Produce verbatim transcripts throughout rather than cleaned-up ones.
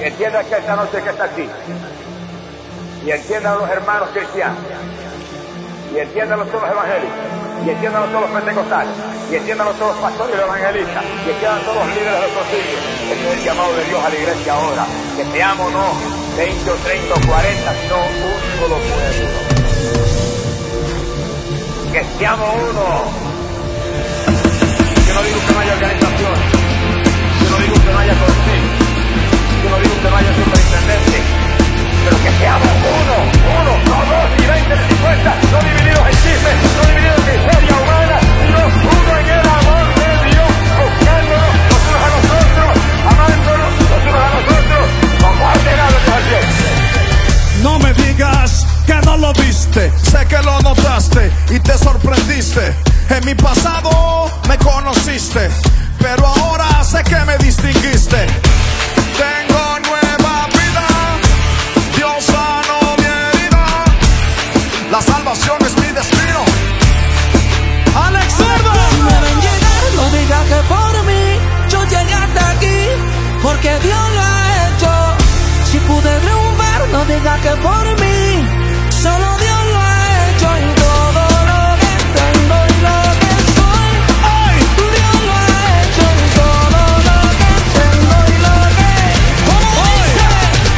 entienda que esta noche que está aquí, y entiendan a los hermanos cristianos, y entiendan a todos los evangélicos, y entiendan a todos los pentecostales, y entiendan a todos los pastores evangelistas, y entiendan a todos los líderes del concilio. Este es el llamado de Dios a la iglesia ahora, que seamos no veinte o treinta o cuarenta, sino un solo pueblo. Que seamos uno. Yo no digo que no haya organización, yo no digo que no haya concilio, yo no digo que no haya superintendente, pero que seamos uno, uno, no dos, ni veinte, ni cincuenta, no divididos en chismes, no divididos en historia humana, sino uno en el amor de Dios, buscándonos los unos a nosotros, amándonos los unos a nosotros, como ordenado Dios al cielo. No me digas que no lo viste, sé que lo notaste y te sorprendiste. En mi pasado me conociste, pero ahora sé que me distinguiste. Tengo nueva vida, Dios sanó mi herida, la salvación es mi destino. Alex Zurdo. Si me ven llegar, no diga que por mí yo llegué hasta aquí, porque Dios lo ha hecho. Si pude triunfar, no diga que por mí, solo Dios lo ha hecho. Y todo lo que tengo y lo que soy, ¡ay! Dios lo ha hecho. Y todo lo que tengo y lo que, ¿cómo dice?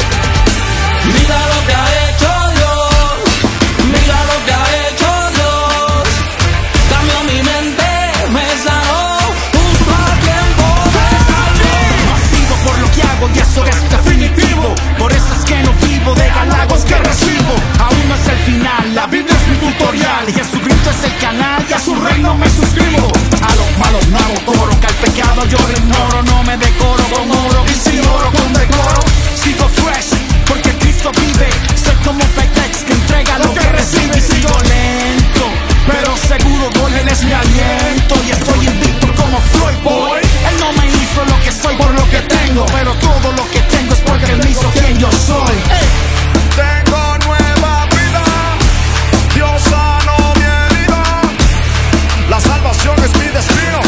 Mira lo que ha hecho Dios, mira lo que ha hecho Dios. Cambió mi mente, me sanó, justo a tiempo me salvó. Masivo por lo que hago y eso es definitivo. Por eso es que no vivo de halagos que recibo. Aún no es el final, la Biblia es mi tutorial. Jesucristo es el canal y a su reino me suscribo. A los malos no hago coro, que al pecado yo lo ignoro. No me decoro con oro y si oro con decoro. Sigo fresh porque Cristo vive. Soy como FedEx que entrega lo que recibe. Y sigo lento, pero seguro voy, Él es mi aliento. Y estoy invicto como Floyd Boy. Él no me hizo lo que soy por lo que tengo, pero todo lo que tengo es porque Él me hizo quien yo soy. Hey. Tengo nueva vida, Dios sanó mi herida, la salvación es mi destino.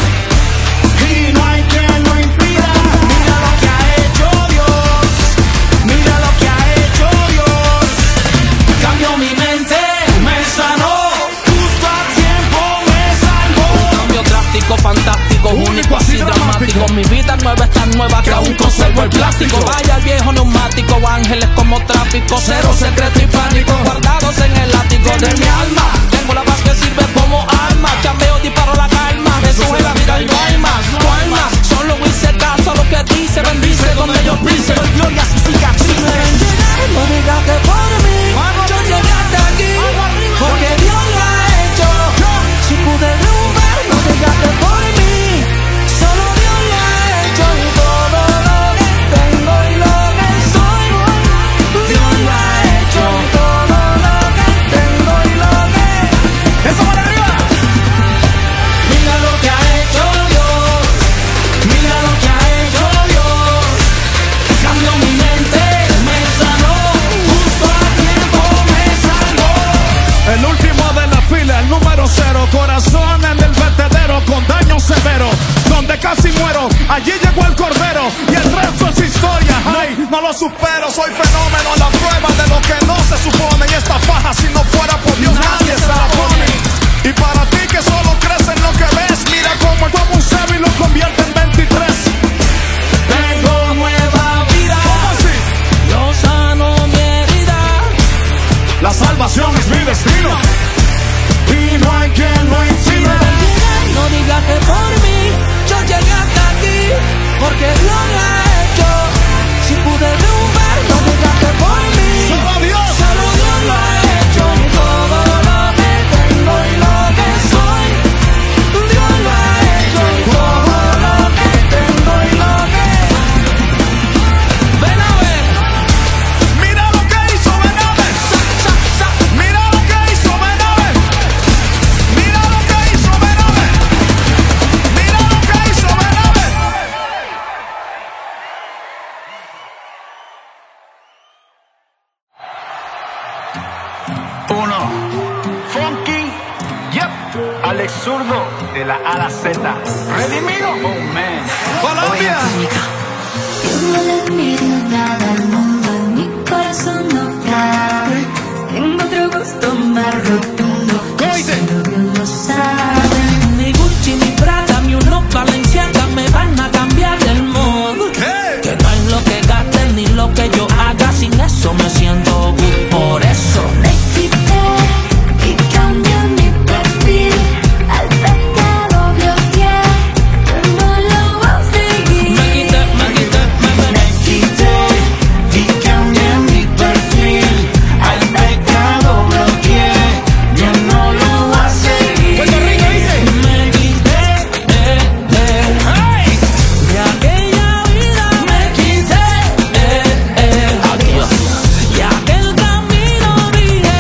Y no hay quien lo impida. Mira lo que ha hecho Dios, mira lo que ha hecho Dios. Cambió mi mente, me sanó, justo a tiempo me salvó. Un cambio drástico, fantástico, único, así dramático. Mi vida nueva es tan nueva que aún conservo el plástico. Vaya el viejo neumático, ángeles como tráfico, cero secreto y pánico, guardados en el ático de mi alma. Tengo la paz que sirve como arma, chambeo, disparo la calma. Jesús es la vida y no hay más, no hay más. Solo hice caso a lo que dice, bendice donde yo pise. Doy gloria a sus cicatrices. Si me ven llegar, no diga que por mí yo llegué hasta aquí, porque Dios lo ha hecho. Si pude triunfar, no diga que por mí, solo Dios lo ha hecho. Y todo lo que tengo y lo que soy, Dios lo ha hecho. Y todo lo que tengo y lo que, ¡eso para arriba! mira lo que ha hecho Dios, mira lo que ha hecho Dios. Cambió mi mente, me sanó, justo a tiempo me salvó. El último de la fila, el número cero, corazón en el vertedero con daño severo, donde casi muero, allí llegó el cordero y el resto es historia. Ay, no lo supero, soy fenómeno, la prueba de lo que no se supone. Y esta faja, si no fuera por Dios, nadie se la pone. Y para ti que solo crees en lo que ves, mira cómo el como un cero y lo convierte en veintitrés. Tengo nueva vida, ¿Cómo así? Dios sanó mi herida. La salvación es mi destino y no hay quien lo Si me impida. ven llegar, no diga que por mí yo llegué hasta aquí, porque Dios lo ha hecho. Si pude triunfar, no diga que por mí, Solo Dios. solo Dios lo ha hecho. Y todo lo que tengo y lo que soy, Dios lo ha hecho. Y todo lo que tengo y lo que, ven a ver, Mira lo que hizo, ven a ver. sa, sa, sa. Mira lo que hizo, ven a ver. Mira lo que hizo, ven a ver. Mira lo que hizo, ven a ver. Uno, Funky, yep, Alex Zurdo, de la A a la Z, redimido, oh man. Colombia. Como la envidia nada al mundo en mi corazón no cabe. Tengo otro gusto más rotundo, solo Dios lo sabe. Ni Gucci, ni Prada, ni unos Balenciaga me van a cambiar el mood. Hey. Que no es lo que gaste ni lo que yo haga, sin eso me siento good. Por eso Me quité y cambié mi perfil. Al pecado bloqueé, yo no lo voy a seguir. me quité, me quité, me, me, Me quité y cambié mi perfil. Al pecado bloqueé, yo no lo voy a seguir. Puerto Rico dice. Me quité, eh, eh, hey. De aquella vida me quité, eh, eh, adiós. Y aquel camino dije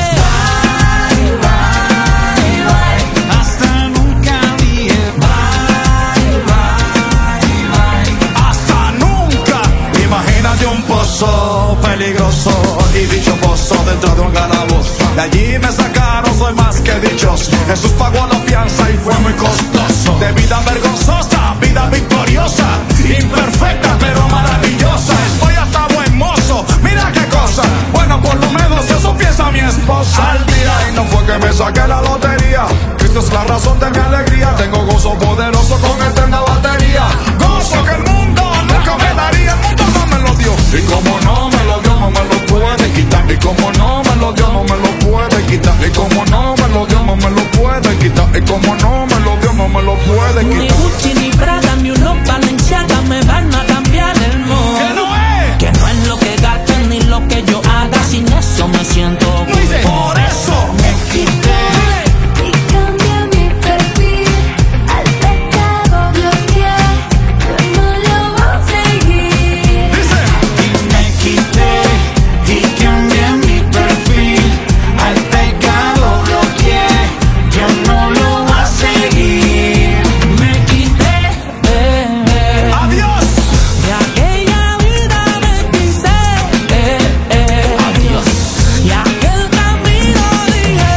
bye, bye, bye. Hasta nunca dije bye, bye, bye. Hasta nunca. Imagínate un pozo peligroso y dicho pozo dentro de un calabozo. De allí me sacaron, soy más que dichoso. Jesús pagó la fianza y fue muy costoso. De vida vergonzosa, vida victoriosa, imperfecta pero maravillosa. Estoy hasta buen mozo, mira qué cosa. Bueno, por lo menos eso piensa mi esposa. Al día y no fue que me saqué la lotería. Cristo es la razón de mi alegría. Tengo gozo poderoso con eterna batería. Gozo que el mundo nunca me daría. El mundo no me lo dio. Y como no me lo dio, no me lo puede quitar. Y como no me lo dio, no me lo puede quitar. Y como no me lo dio, no me lo puede quitar. Y como no me lo dio, no me lo puede ni quitar. Gucci, ni Prada, ni unos Balenciaga me van a cambiar el mood. ¿Qué no es? Que no es lo que gaste ni lo que yo haga, sin eso me siento good. Por eso Me quité Y cambié mi perfil. Al pecado bloqueé, yo no lo voy a seguir. dice. y me quité y cambié mi perfil. Al pecado bloqueé, yo no lo voy a seguir. Me quité, eh, eh. Adiós. De aquella vida me quité, eh, eh. Adiós. Y aquel camino dije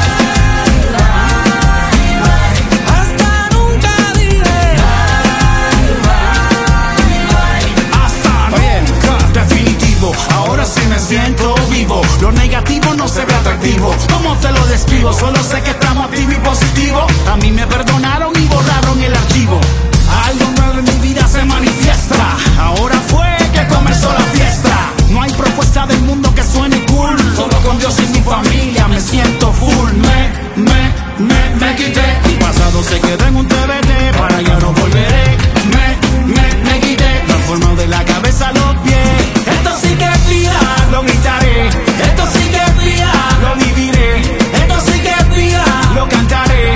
bye, bye, bye. Hasta nunca dije bye, bye, bye. Hasta Oye, nunca. definitivo, ahora sí me siento vivo. Lo negativo no se ve atractivo. ¿Cómo te lo describo? Solo sé que estamos activos y positivos. A mí me perdonaron y borraron el archivo. Algo nuevo en mi vida se manifiesta. Ahora fue que comenzó la fiesta. No hay propuesta del mundo que suene cool. Solo con Dios y mi familia me siento full. Me, me, me, me quité. Mi pasado se quedó en un T V T. Para allá no volveré. Me, me, me quité. Transformado de la cabeza a los pies. Esto sí que es vida, lo gritaré. Esto sí que es vida, lo viviré. Esto sí que es vida, lo cantaré.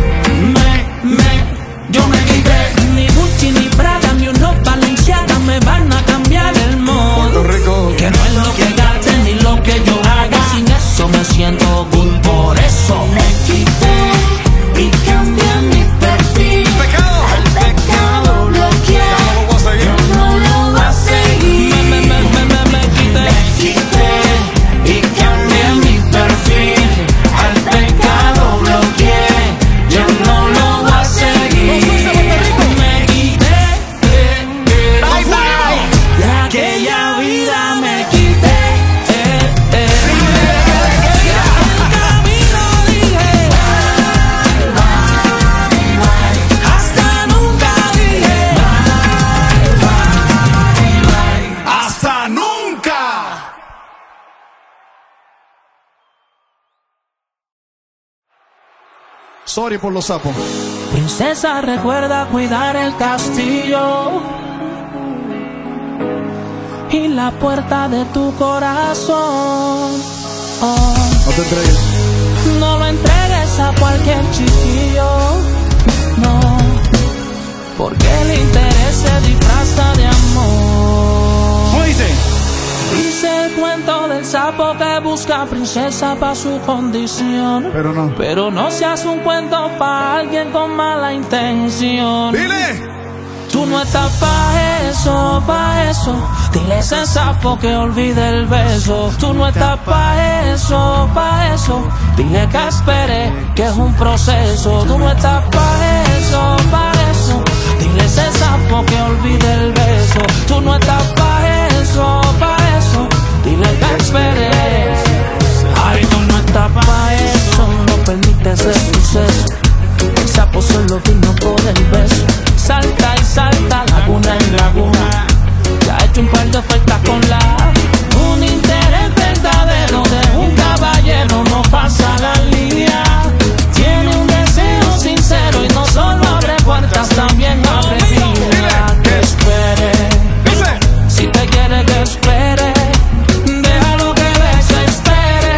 Me, me, yo me quité. Ni Gucci, ni Prada, ni unos Balenciaga me van a cambiar el mood. Puerto Rico. Que no es lo que gaste ni lo que yo haga, sin eso me siento good. Por eso Me quité y cambié mi perfil. Pecado. Al pecado bloqueé, Ya no lo voy a seguir. yo no lo voy a seguir. me, me, me, me, me quité. Me quité y cambié mi perfil. Al pecado bloqueé, yo no lo voy a seguir. Me quité, eh, eh. Bye, bye. De aquella vida me quité, eh, eh. Y aquel camino dije bye, bye, bye. Hasta nunca dije bye, bye, bye. Hasta nunca. Sorry por los sapos. Princesa, recuerda cuidar el castillo y la puerta de tu corazón. Oh, No te entregues. no lo entregues a cualquier chiquillo, no, porque el interés se disfraza de amor. ¿Cómo dice? Dice el cuento del sapo que busca princesa pa' su condición. Pero no. Pero no se hace un cuento pa' alguien con mala intención. Dile. Tú no estás pa' eso, pa' eso. Dile a ese sapo que olvide el beso. Tú no estás pa' eso, pa' eso. Dile que espere, que es un proceso. Tú no estás pa' eso, pa' eso. Dile Dile ese sapo que olvide el beso. Tú no estás pa' eso, pa' eso. Dile que esperes. Ay, tú no estás pa' eso. No permites ese suceso. El sapo solo vino por el beso. Salta y salta, laguna en laguna. Ya he hecho un par de ofertas con la. Un interés verdadero de un caballero no pasa la línea. Tiene un deseo sincero y no solo abre puertas, también abre vías. Que espere, si te quiere que espere. Déjalo que desespere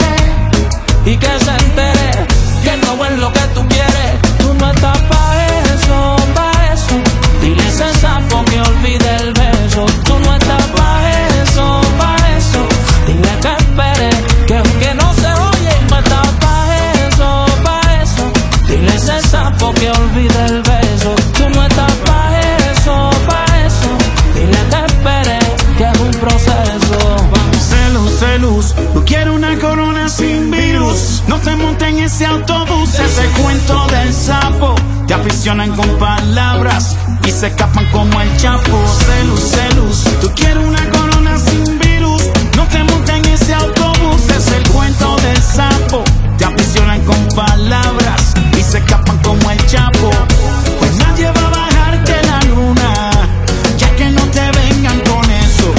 y que se entere que no es lo que tú quieres. Tú no estás pa' eso, pa' eso. Dile a ese sapo que olvide el beso. Tú no estás pa' eso, pa' eso. Dile que espere, que aunque no se oye, no estás pa' eso, pa' eso. Dile a ese sapo que olvide el beso. Tú no estás pa' eso, pa' eso. Dile que espere, que es un proceso. Celus, celus, no quiero una corona sin virus. No te montes en ese autobús. Ese cuento del sapo te aprisionan con palabras y se escapan como el Chapo. Celus, celus, tú quieres una corona sin virus. No te montes en ese autobús. Es el cuento del sapo. Te aprisionan con palabras y se escapan como el Chapo. Pues nadie va a bajarte la luna, ya que no te vengan con eso.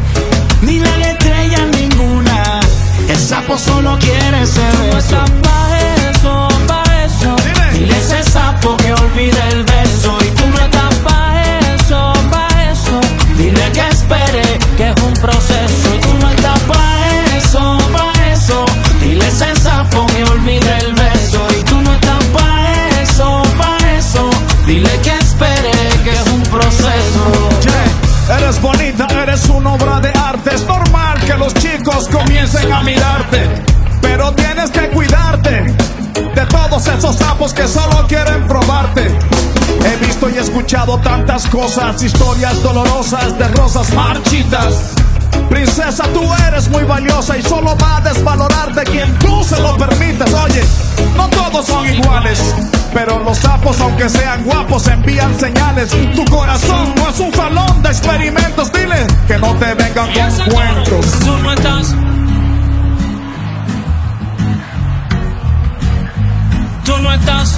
Ni la estrella ninguna. El sapo solo quiere ese beso. No estás pa' eso, pa' eso. Dile a ese sapo que olvide el beso. Y tú no estás pa' eso, pa' eso. Dile que espere, que es un proceso. Y tú no estás pa' eso, pa' eso. Dile a ese sapo que olvide el beso. Y tú no estás pa' eso, pa' eso. Dile que espere, que es un proceso. Yeah. Eres bonita, eres una obra de arte. Es normal que los chicos comiencen a mirarte, pero tienes que cuidarte de todos esos sapos que solo quieren probarte. He visto y escuchado tantas cosas, historias dolorosas de rosas marchitas. Princesa, tú eres muy valiosa y solo va a desvalorarte quien tú se lo permites. Oye, no todos son iguales, pero los sapos, aunque sean guapos, envían señales. Tu corazón no es un salón de experimentos. Dile que no te vengan con cuentos. Tú no estás. Tú no estás.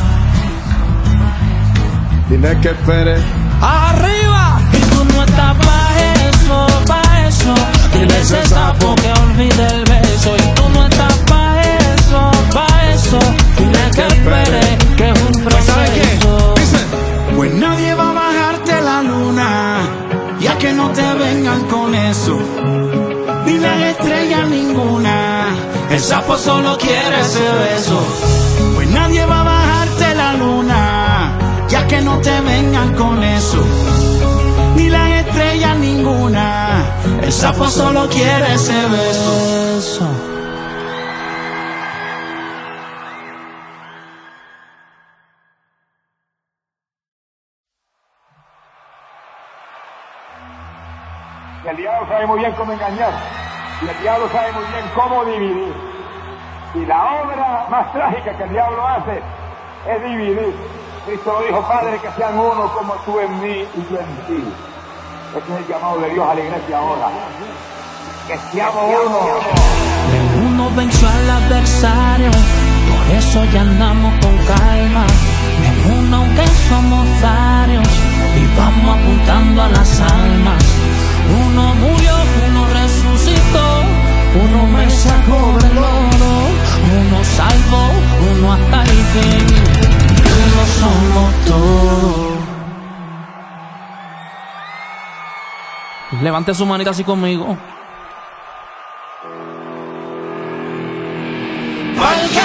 Dile que espere. Arriba. Y tú no estás pa' eso, pa' eso. Dile a ese sapo que olvide el beso. Y tú no estás pa' eso, pa' eso. Dile que espere, que es un Pues ¿sabes qué? proceso. Dice, pues nadie va a bajarte la luna, ya que no te vengan con eso. Ni las estrellas ninguna. El sapo solo quiere ese beso. Pues nadie va a bajarte la luna, ya que no te vengan con eso. Ni las estrellas ninguna. El sapo solo quiere ese beso. Eso. Y el diablo sabe muy bien cómo engañar. Y el diablo sabe muy bien cómo dividir. Y la obra más trágica que el diablo hace es dividir. Cristo lo dijo, Padre, que sean uno como tú en mí y yo en ti. Ese es el llamado de Dios a la iglesia ahora. Que seamos uno. Uno venció al adversario, por eso ya andamos con calma. Uno aunque somos varios y vamos apuntando a las almas. Uno murió, uno resucitó, uno me sacó del lodo, uno salvó, uno hasta el fin, uno somos todos. Levante su manita así conmigo. Porque